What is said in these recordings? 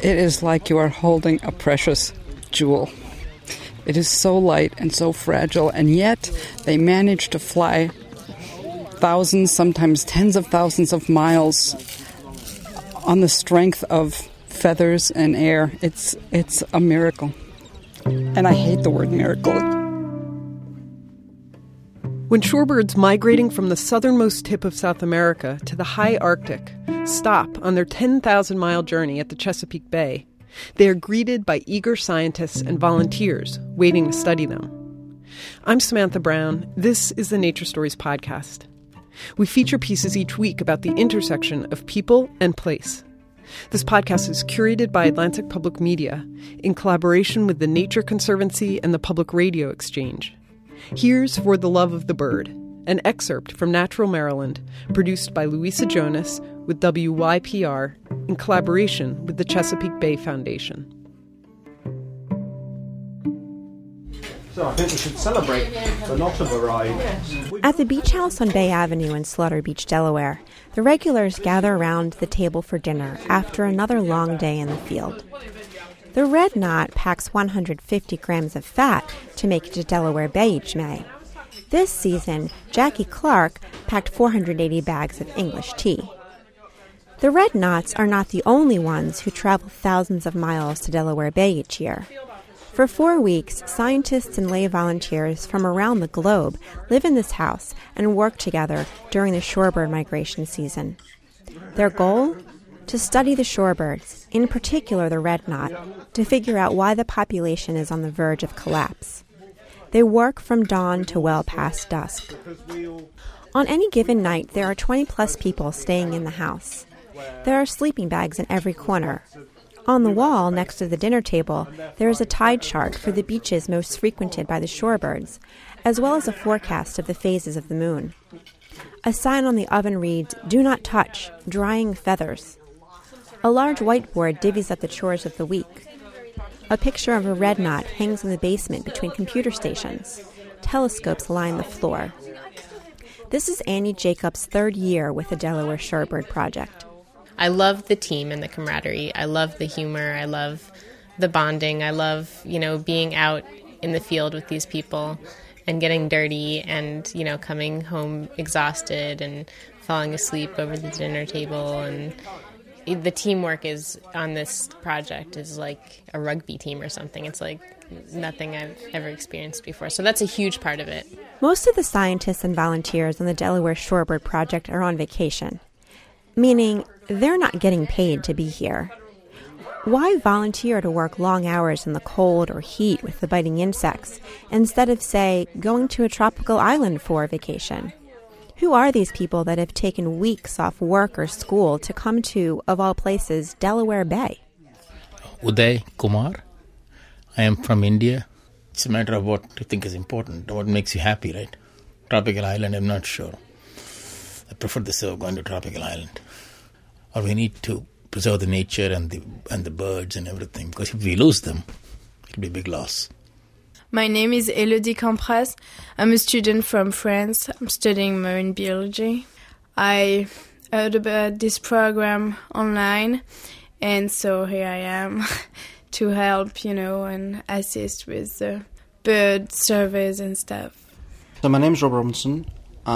It is like you are holding a precious jewel. It is so light and so fragile, and yet they manage to fly thousands, sometimes tens of thousands of miles on the strength of feathers and air. It's a miracle. And I hate the word miracle. When shorebirds migrating from the southernmost tip of South America to the high Arctic stop on their 10,000-mile journey at the Chesapeake Bay, they are greeted by eager scientists and volunteers waiting to study them. I'm Samantha Brown. This is the Nature Stories podcast. We feature pieces each week about the intersection of people and place. This podcast is curated by Atlantic Public Media in collaboration with the Nature Conservancy and the Public Radio Exchange. Here's For the Love of the Bird, an excerpt from Natural Maryland, produced by Louisa Jonas with WYPR in collaboration with the Chesapeake Bay Foundation. So I think we should celebrate the not have arrived. At the beach house on Bay Avenue in Slaughter Beach, Delaware, the regulars gather around the table for dinner after another long day in the field. The red knot packs 150 grams of fat to make it to Delaware Bay each May. This season, Jackie Clark packed 480 bags of English tea. The red knots are not the only ones who travel thousands of miles to Delaware Bay each year. For 4 weeks, scientists and lay volunteers from around the globe live in this house and work together during the shorebird migration season. Their goal? To study the shorebirds, in particular the red knot, to figure out why the population is on the verge of collapse. They work from dawn to well past dusk. On any given night, there are 20-plus people staying in the house. There are sleeping bags in every corner. On the wall, next to the dinner table, there is a tide chart for the beaches most frequented by the shorebirds, as well as a forecast of the phases of the moon. A sign on the oven reads, "Do not touch, drying feathers." A large whiteboard divvies up the chores of the week. A picture of a red knot hangs in the basement between computer stations. Telescopes line the floor. This is Annie Jacobs' third year with the Delaware Shorebird Project. I love the team and the camaraderie. I love the humor. I love the bonding. I love, being out in the field with these people and getting dirty and, coming home exhausted and falling asleep over the dinner table. And the teamwork is on this project is like a rugby team or something. It's like nothing I've ever experienced before. So that's a huge part of it. Most of the scientists and volunteers on the Delaware Shorebird Project are on vacation, meaning they're not getting paid to be here. Why volunteer to work long hours in the cold or heat with the biting insects instead of, say, going to a tropical island for a vacation? Who are these people that have taken weeks off work or school to come to, of all places, Delaware Bay? Uday Kumar. I am from India. It's a matter of what you think is important, what makes you happy, right? Tropical island, I'm not sure. I prefer the of going to tropical island. Or we need to preserve the nature and the birds and everything, because if we lose them, it'll be a big loss. My name is Elodie Campras. I'm a student from France. I'm studying marine biology. I heard about this program online, and so here I am to help, and assist with the bird surveys and stuff. So my name is Rob Robinson.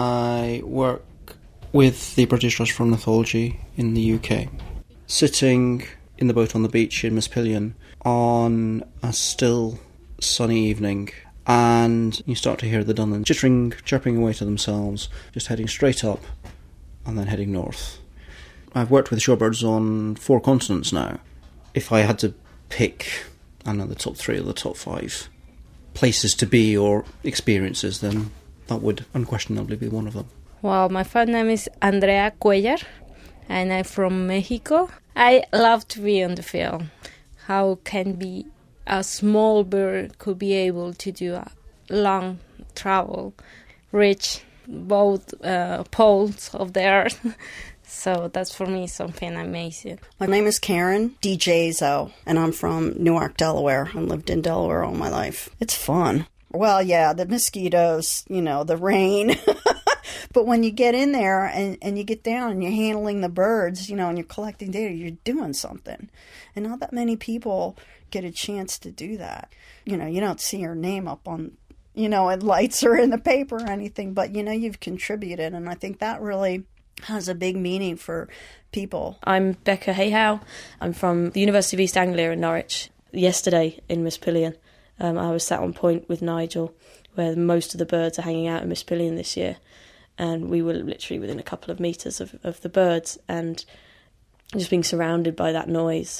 I work with the British Trust for Ornithology in the UK. Sitting in the boat on the beach in Mispillion on a still sunny evening, and you start to hear the dunlins chittering, chirping away to themselves, just heading straight up and then heading north. I've worked with shorebirds on 4 continents now. If I had to pick, the top 3 or the top 5 places to be or experiences, then that would unquestionably be one of them. Well, my first name is Andrea Cuellar, and I'm from Mexico. I love to be on the field. How can be a small bird could be able to do a long travel, reach both poles of the earth. So that's for me something amazing. My name is Karen DiGeso, and I'm from Newark, Delaware. I lived in Delaware all my life. It's fun. Well, yeah, the mosquitoes, the rain. But when you get in there and you get down and you're handling the birds, and you're collecting data, you're doing something. And not that many people get a chance to do that. You don't see your name up on, in lights or in the paper or anything, but, you've contributed. And I think that really has a big meaning for people. I'm Becca Hayhow. I'm from the University of East Anglia in Norwich. Yesterday in Mispillion, I was sat on point with Nigel, where most of the birds are hanging out in Mispillion this year. And we were literally within a couple of metres of the birds, and just being surrounded by that noise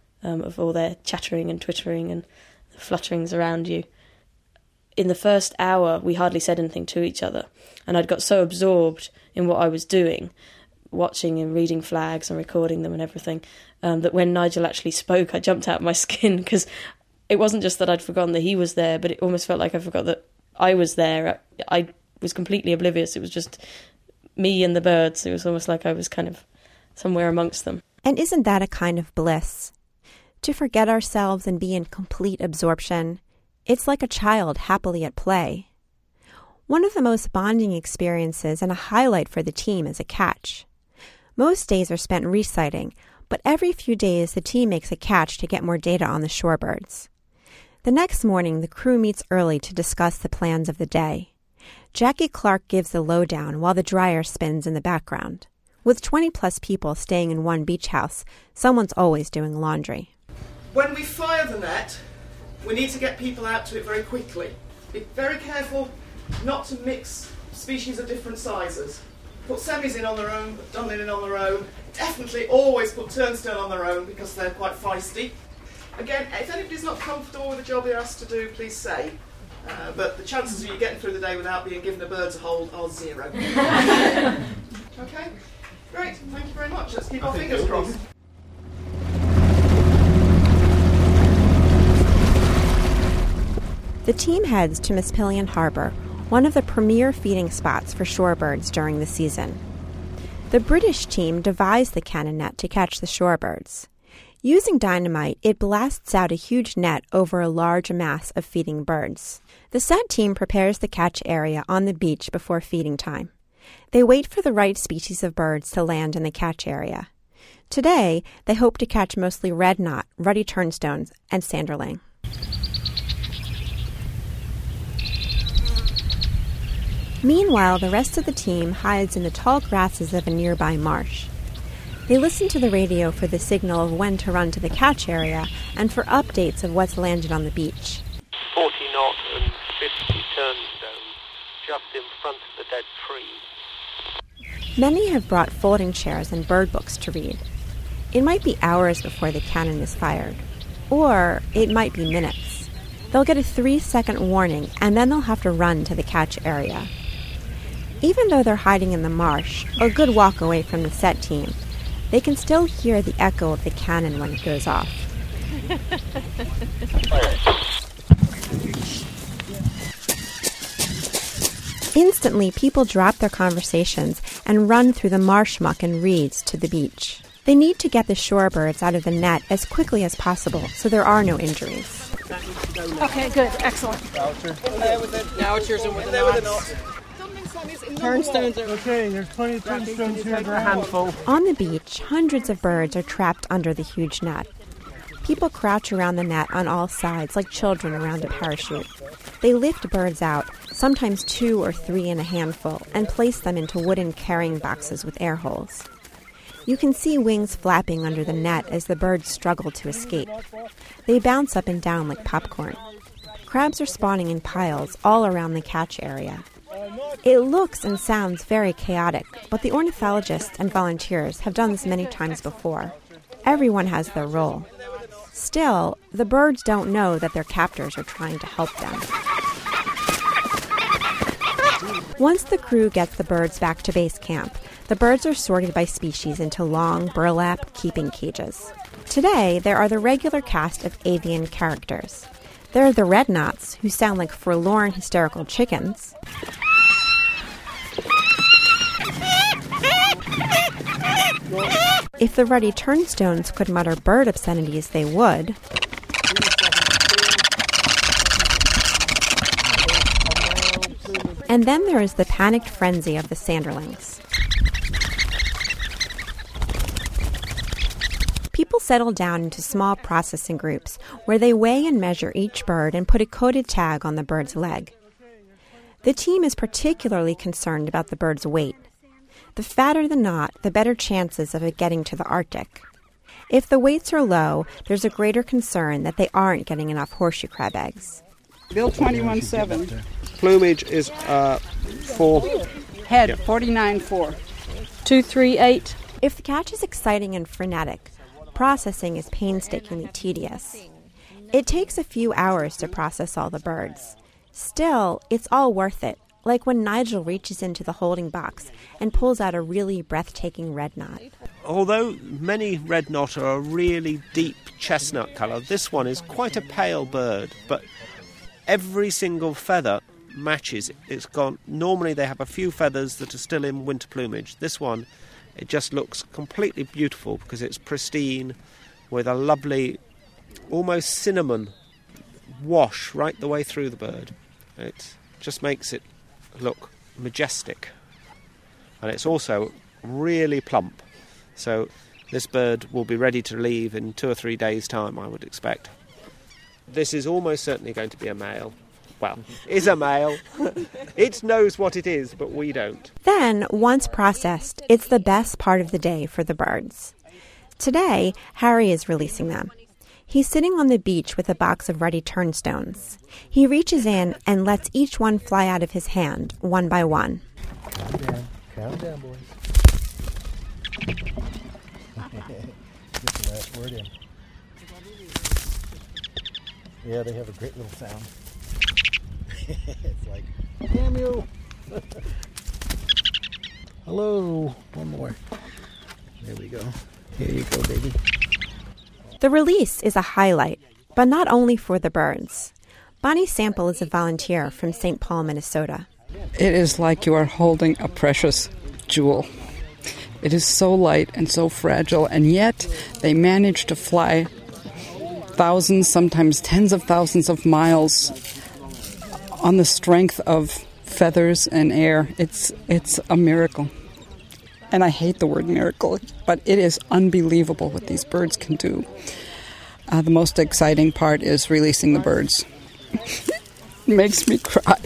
of all their chattering and twittering and the flutterings around you. In the first hour, we hardly said anything to each other, and I'd got so absorbed in what I was doing, watching and reading flags and recording them and everything, that when Nigel actually spoke, I jumped out of my skin, because it wasn't just that I'd forgotten that he was there, but it almost felt like I forgot that I was there. I was completely oblivious. It was just me and the birds. It was almost like I was kind of somewhere amongst them. And isn't that a kind of bliss? To forget ourselves and be in complete absorption. It's like a child happily at play. One of the most bonding experiences and a highlight for the team is a catch. Most days are spent reciting, but every few days the team makes a catch to get more data on the shorebirds. The next morning, the crew meets early to discuss the plans of the day. Jackie Clark gives the lowdown while the dryer spins in the background. With 20-plus people staying in one beach house, someone's always doing laundry. When we fire the net, we need to get people out to it very quickly. Be very careful not to mix species of different sizes. Put semis in on their own, put dunlin in on their own. Definitely always put turnstone on their own, because they're quite feisty. Again, if anybody's not comfortable with the job they're asked to do, please say. But the chances of you getting through the day without being given the birds a hold are 0. Okay? Great, thank you very much. Let's keep our fingers crossed. The team heads to Mispillion Harbour, one of the premier feeding spots for shorebirds during the season. The British team devised the cannon net to catch the shorebirds. Using dynamite, it blasts out a huge net over a large mass of feeding birds. The SET team prepares the catch area on the beach before feeding time. They wait for the right species of birds to land in the catch area. Today, they hope to catch mostly red knot, ruddy turnstones, and sanderling. Meanwhile, the rest of the team hides in the tall grasses of a nearby marsh. They listen to the radio for the signal of when to run to the catch area and for updates of what's landed on the beach. 40 knot and 50 turnstone, just in front of the dead tree. Many have brought folding chairs and bird books to read. It might be hours before the cannon is fired, or it might be minutes. They'll get a 3-second warning, and then they'll have to run to the catch area. Even though they're hiding in the marsh, a good walk away from the SET team, they can still hear the echo of the cannon when it goes off. Instantly, people drop their conversations and run through the marsh muck and reeds to the beach. They need to get the shorebirds out of the net as quickly as possible so there are no injuries. Okay, good. Excellent. Now it's yours in with the knots. Turnstones are... Okay, there's plenty of turnstones here. A handful. On the beach, hundreds of birds are trapped under the huge net. People crouch around the net on all sides like children around a parachute. They lift birds out, sometimes 2 or 3 in a handful, and place them into wooden carrying boxes with air holes. You can see wings flapping under the net as the birds struggle to escape. They bounce up and down like popcorn. Crabs are spawning in piles all around the catch area. It looks and sounds very chaotic, but the ornithologists and volunteers have done this many times before. Everyone has their role. Still, the birds don't know that their captors are trying to help them. Once the crew gets the birds back to base camp, the birds are sorted by species into long burlap keeping cages. Today, there are the regular cast of avian characters. There are the red knots, who sound like forlorn, hysterical chickens. If the ruddy turnstones could mutter bird obscenities, they would. And then there is the panicked frenzy of the sanderlings. People settle down into small processing groups where they weigh and measure each bird and put a coded tag on the bird's leg. The team is particularly concerned about the bird's weight. The fatter the knot, the better chances of it getting to the Arctic. If the weights are low, there's a greater concern that they aren't getting enough horseshoe crab eggs. Bill 21.7. Plumage is 4. Head 49.4. 238. If the catch is exciting and frenetic, processing is painstakingly tedious. It takes a few hours to process all the birds. Still, it's all worth it, like when Nigel reaches into the holding box and pulls out a really breathtaking red knot. Although many red knot are a really deep chestnut colour, this one is quite a pale bird, but every single feather matches. It's gone. Normally they have a few feathers that are still in winter plumage. This one, it just looks completely beautiful because it's pristine with a lovely, almost cinnamon wash right the way through the bird. It just makes it look majestic. And it's also really plump. So this bird will be ready to leave in 2 or 3 days' time, I would expect. This is almost certainly going to be a male. Well, is a male. It knows what it is, but we don't. Then, once processed, it's the best part of the day for the birds. Today, Harry is releasing them. He's sitting on the beach with a box of ruddy turnstones. He reaches in and lets each one fly out of his hand, one by one. Calm down, boys. Get the last word in. Yeah, they have a great little sound. It's like, Samuel! Hello! One more. There we go. Here you go, baby. The release is a highlight, but not only for the birds. Bonnie Sample is a volunteer from St. Paul, Minnesota. It is like you are holding a precious jewel. It is so light and so fragile, and yet they manage to fly thousands, sometimes tens of thousands of miles on the strength of feathers and air. It's a miracle. And I hate the word miracle, but it is unbelievable what these birds can do. The most exciting part is releasing the birds. It makes me cry.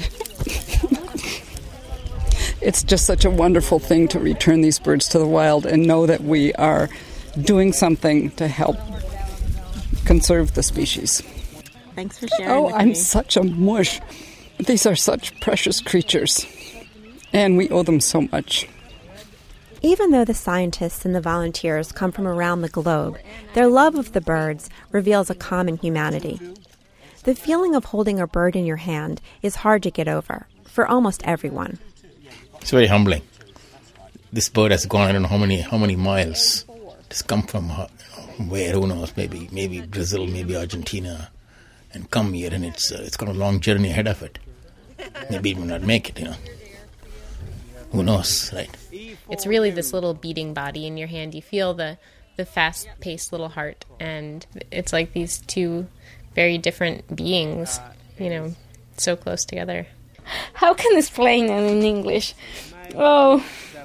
It's just such a wonderful thing to return these birds to the wild and know that we are doing something to help conserve the species. Thanks for sharing with me. I'm such a mush. These are such precious creatures, and we owe them so much. Even though the scientists and the volunteers come from around the globe, their love of the birds reveals a common humanity. The feeling of holding a bird in your hand is hard to get over for almost everyone. It's very humbling. This bird has gone, I don't know how many miles. It's come from where, who knows, maybe Brazil, maybe Argentina, and come here, and it's got a long journey ahead of it. Maybe it will not make it, Who knows, right? It's really this little beating body in your hand. You feel the fast-paced little heart, and it's like these two very different beings, so close together. How can I explain it in English? Oh,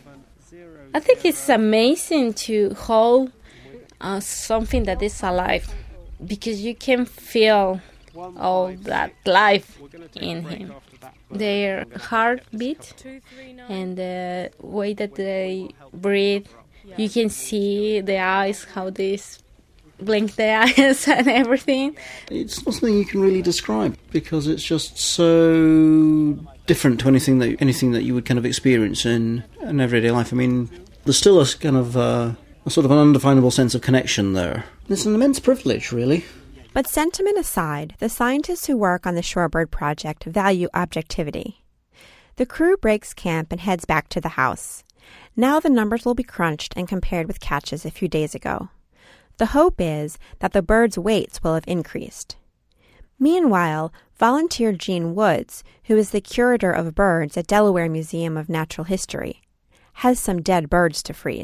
I think it's amazing to hold something that is alive, because you can feel all that life in him. Their heartbeat and the way that they breathe. You can see the eyes, how they blink their eyes and everything. It's not something you can really describe because it's just so different to anything that you would kind of experience in an everyday life. I mean, there's still a kind of a sort of an undefinable sense of connection there. It's an immense privilege, really. But sentiment aside, the scientists who work on the Shorebird Project value objectivity. The crew breaks camp and heads back to the house. Now the numbers will be crunched and compared with catches a few days ago. The hope is that the birds' weights will have increased. Meanwhile, volunteer Gene Woods, who is the curator of birds at Delaware Museum of Natural History, has some dead birds to freeze.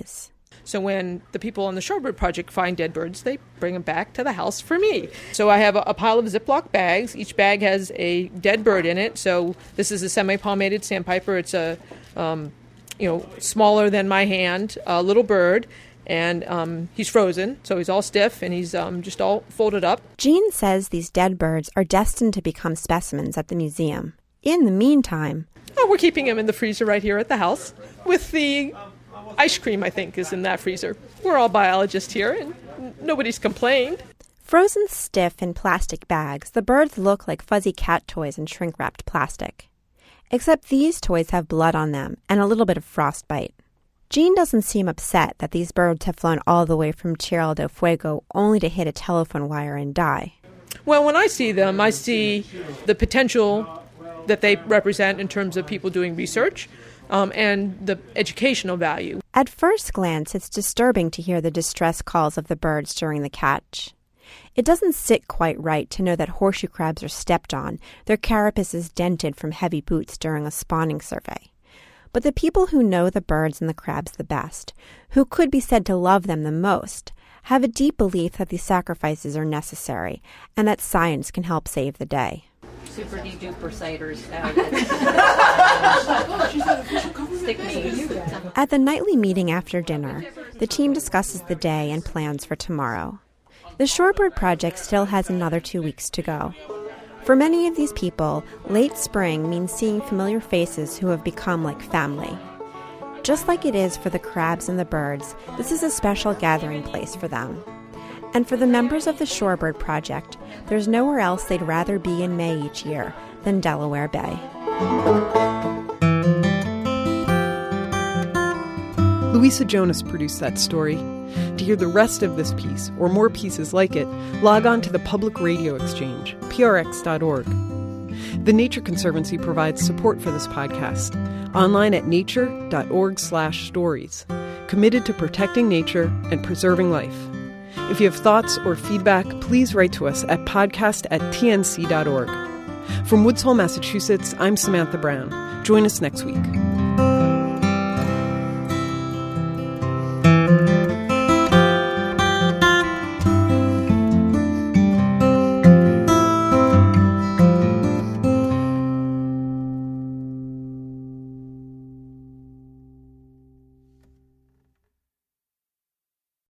So when the people on the Shorebird Project find dead birds, they bring them back to the house for me. So I have a pile of Ziploc bags. Each bag has a dead bird in it. So this is a semi-palmated sandpiper. It's a, smaller than my hand, a little bird. And he's frozen, so he's all stiff, and he's just all folded up. Jean says these dead birds are destined to become specimens at the museum. In the meantime... we're keeping him in the freezer right here at the house with the... ice cream, I think, is in that freezer. We're all biologists here, and nobody's complained. Frozen stiff in plastic bags, the birds look like fuzzy cat toys in shrink-wrapped plastic. Except these toys have blood on them and a little bit of frostbite. Jean doesn't seem upset that these birds have flown all the way from Tierra del Fuego only to hit a telephone wire and die. Well, when I see them, I see the potential that they represent in terms of people doing research. And the educational value. At first glance, it's disturbing to hear the distress calls of the birds during the catch. It doesn't sit quite right to know that horseshoe crabs are stepped on, their carapaces dented from heavy boots during a spawning survey. But the people who know the birds and the crabs the best, who could be said to love them the most, have a deep belief that these sacrifices are necessary and that science can help save the day. Super-de-duper ciders out. At the nightly meeting after dinner, the team discusses the day and plans for tomorrow. The Shorebird Project still has another 2 weeks to go. For many of these people, late spring means seeing familiar faces who have become like family. Just like it is for the crabs and the birds, this is a special gathering place for them. And for the members of the Shorebird Project, there's nowhere else they'd rather be in May each year than Delaware Bay. Louisa Jonas produced that story. To hear the rest of this piece, or more pieces like it, log on to the Public Radio Exchange, prx.org. The Nature Conservancy provides support for this podcast, online at nature.org/stories, committed to protecting nature and preserving life. If you have thoughts or feedback, please write to us at podcast@tnc.org. From Woods Hole, Massachusetts, I'm Samantha Brown. Join us next week.